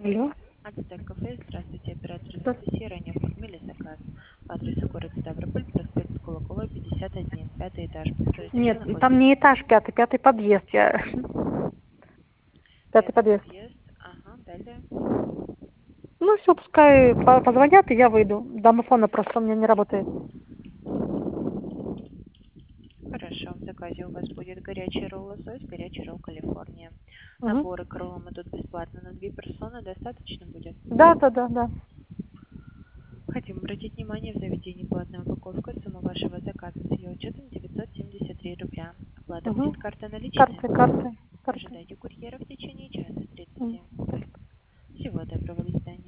Алло. Ацтек кафе, здравствуйте, оператор Да. Анастасия, ранее оформили заказ по адресу город Ставрополь, проспект Кулакова, 51, пятый этаж. Подскажите, где Нет, там находитесь? не этаж пятый подъезд. Пятый Пятый подъезд. подъезд, ага, далее. Ну все, пускай позвонят, и я выйду. Домофона просто у меня не работает. Хорошо, в заказе у вас будет горячий ролл лосось, горячий ролл Калифорния. Угу. Наборы к роллам идут бесплатно на 2 персоны, достаточно будет? Да. Хотим обратить внимание, в заведении платная упаковка, сумма вашего заказа с ее учетом 973 рубля. Оплата Угу. будет карта наличная? Карты. Ожидайте курьера в течение часа 30. Спасибо. Всего доброго, до свидания.